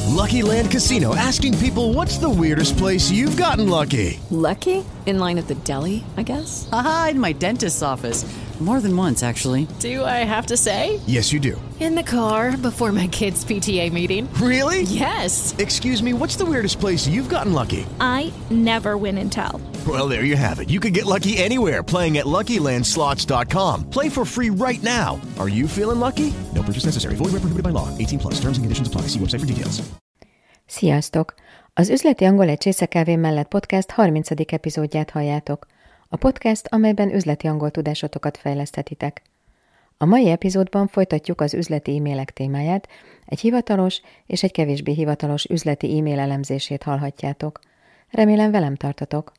Lucky Land Casino, asking people, what's the weirdest place you've gotten lucky? Lucky? In line at the deli, I guess? Aha, in my dentist's office. More than once, actually. Do I have to say? Yes, you do. In the car before my kids' PTA meeting. Really? Yes. Excuse me, what's the weirdest place you've gotten lucky? I never win and tell. Well, there you have it. You can get lucky anywhere, playing at LuckyLandSlots.com. Play for free right now. Are you feeling lucky? No purchase necessary. Void where prohibited by law. 18+. Terms and conditions apply. See website for details. Sziasztok! Az Üzleti Angol egy csésze mellett podcast 30. epizódját halljátok. A podcast, amelyben üzleti angol tudásotokat fejleszthetitek. A mai epizódban folytatjuk az üzleti e-mailek témáját, egy hivatalos és egy kevésbé hivatalos üzleti e-mail elemzését hallhatjátok. Remélem velem tartotok.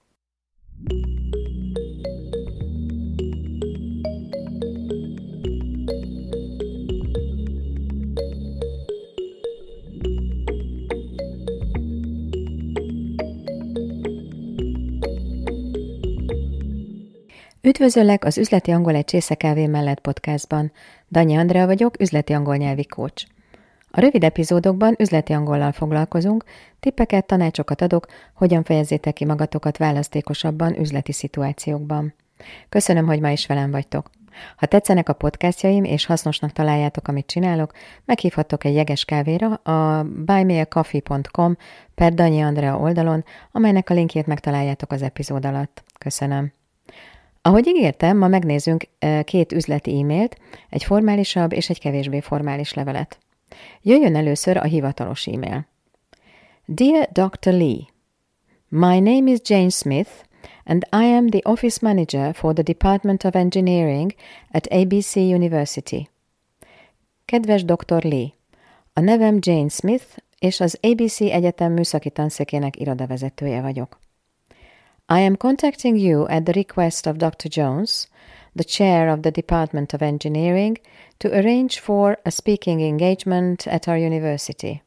Üdvözöllek az Üzleti Angol egy csésze kávé mellett podcastban. Danyi Andrea vagyok, üzleti angol nyelvi coach. A rövid epizódokban üzleti angollal foglalkozunk, tippeket, tanácsokat adok, hogyan fejezzétek ki magatokat választékosabban üzleti szituációkban. Köszönöm, hogy ma is velem vagytok. Ha tetszenek a podcastjaim és hasznosnak találjátok, amit csinálok, meghívhattok egy jeges kávéra a buymeacoffee.com/Danyi Andrea oldalon, amelynek a linkjét megtaláljátok az epizód alatt. Köszönöm. Ahogy ígértem, ma megnézzünk 2 üzleti e-mailt, egy formálisabb és egy kevésbé formális levelet. Jöjjön először a hivatalos e-mail. Dear Dr. Lee, my name is Jane Smith, and I am the office manager for the Department of Engineering at ABC University. Kedves Dr. Lee, a nevem Jane Smith, és az ABC Egyetem műszaki tanszékének irodavezetője vagyok. I am contacting you at the request of Dr. Jones, the chair of the Department of Engineering, to arrange for a speaking engagement at our university.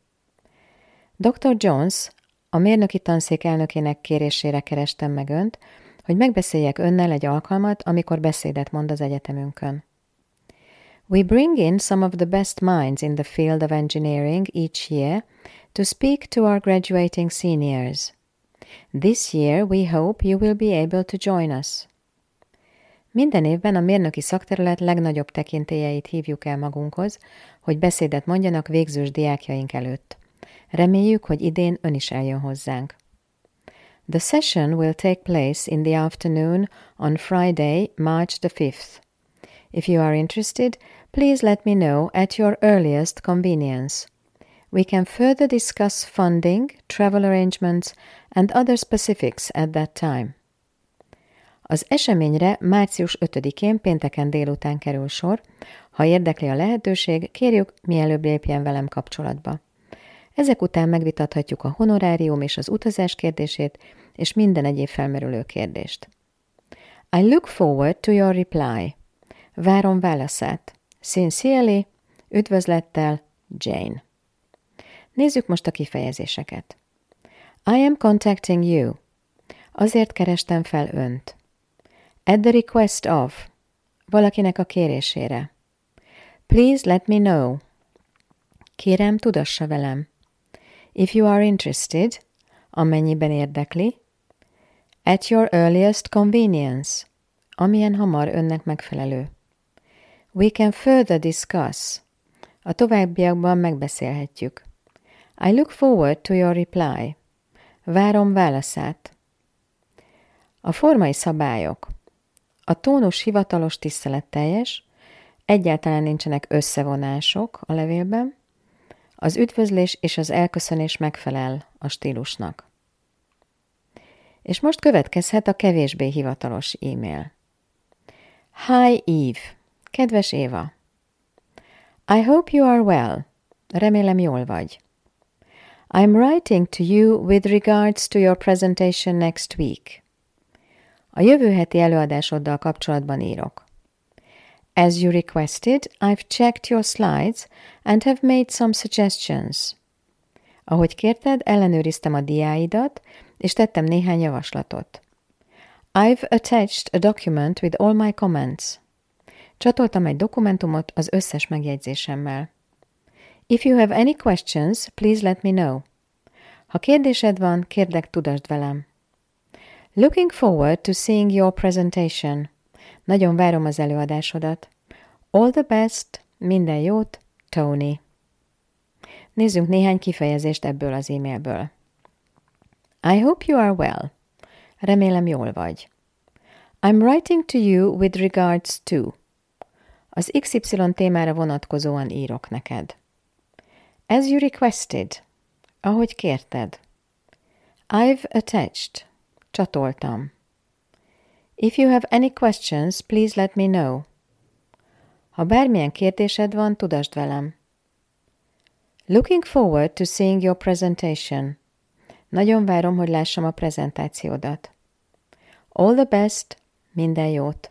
Dr. Jones, a mérnöki tanszék elnökének kérésére kerestem meg önt, hogy megbeszéljek önnel egy alkalmat, amikor beszédet mond az egyetemünkön. We bring in some of the best minds in the field of engineering each year to speak to our graduating seniors. This year we hope you will be able to join us. Minden évben a mérnöki szakterület legnagyobb tekintélyeit hívjuk el magunkhoz, hogy beszédet mondjanak végzős diákjaink előtt. Reméljük, hogy idén ön is eljön hozzánk. The session will take place in the afternoon on Friday, March the 5th. If you are interested, please let me know at your earliest convenience. We can further discuss funding, travel arrangements, and other specifics at that time. Az eseményre március 5-én pénteken délután kerül sor. Ha érdekli a lehetőség, kérjük, mielőbb lépjen velem kapcsolatba. Ezek után megvitathatjuk a honorárium és az utazás kérdését, és minden egyéb felmerülő kérdést. I look forward to your reply. Várom válaszát. Sincerely, üdvözlettel, Jane. Nézzük most a kifejezéseket. I am contacting you. Azért kerestem fel önt. At the request of. Valakinek a kérésére. Please let me know. Kérem, tudassa velem. If you are interested. Amennyiben érdekli. At your earliest convenience. Amilyen hamar önnek megfelelő. We can further discuss. A továbbiakban megbeszélhetjük. I look forward to your reply. Várom válaszát. A formai szabályok. A tónus hivatalos, tiszteletteljes, egyáltalán nincsenek összevonások a levélben, az üdvözlés és az elköszönés megfelel a stílusnak. És most következhet a kevésbé hivatalos e-mail. Hi Eve. Kedves Éva. I hope you are well. Remélem jól vagy. I'm writing to you with regards to your presentation next week. A jövő heti előadásoddal kapcsolatban írok. As you requested, I've checked your slides and have made some suggestions. Ahogy kérted, ellenőriztem a diáidat, és tettem néhány javaslatot. I've attached a document with all my comments. Csatoltam egy dokumentumot az összes megjegyzésemmel. If you have any questions, please let me know. Ha kérdésed van, kérlek, tudasd velem. Looking forward to seeing your presentation. Nagyon várom az előadásodat. All the best, minden jót, Tony. Nézzünk néhány kifejezést ebből az e-mailből. I hope you are well. Remélem jól vagy. I'm writing to you with regards to. Az XY témára vonatkozóan írok neked. As you requested. Ahogy kérted. I've attached. Csatoltam. If you have any questions, please let me know. Ha bármilyen kérdésed van, tudasd velem. Looking forward to seeing your presentation. Nagyon várom, hogy lássam a prezentációdat. All the best, minden jót.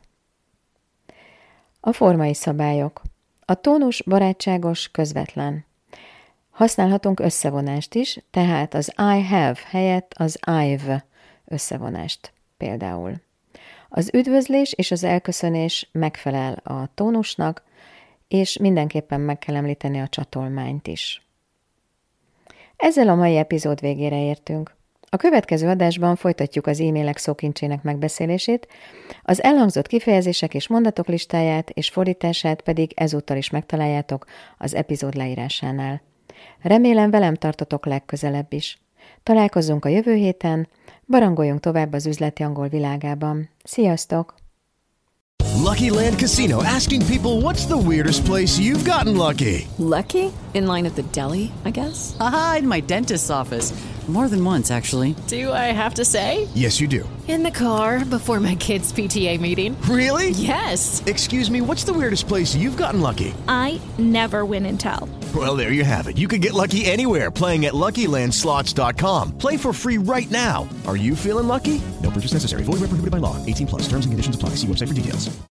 A formai szabályok. A tónus barátságos, közvetlen. Használhatunk összevonást is, tehát az I have helyett az I've összevonást például. Az üdvözlés és az elköszönés megfelel a tónusnak, és mindenképpen meg kell említeni a csatolmányt is. Ezzel a mai epizód végére értünk. A következő adásban folytatjuk az e-mailek szókincsének megbeszélését, az elhangzott kifejezések és mondatok listáját és fordítását pedig ezúttal is megtaláljátok az epizód leírásánál. Remélem velem tartotok legközelebb is. Találkozzunk a jövő héten, barangoljunk tovább az üzleti angol világában. Sziasztok! Lucky Land Casino, asking people, what's the weirdest place you've gotten lucky? Lucky? In line at the deli, I guess? Aha, in my dentist's office. More than once, actually. Do I have to say? Yes, you do. In the car before my kids' PTA meeting. Really? Yes. Excuse me, what's the weirdest place you've gotten lucky? I never win and tell. Well, there you have it. You can get lucky anywhere, playing at LuckyLandSlots.com. Play for free right now. Are you feeling lucky? No purchase necessary. Void where prohibited by law. 18 plus. Terms and conditions apply. See website for details.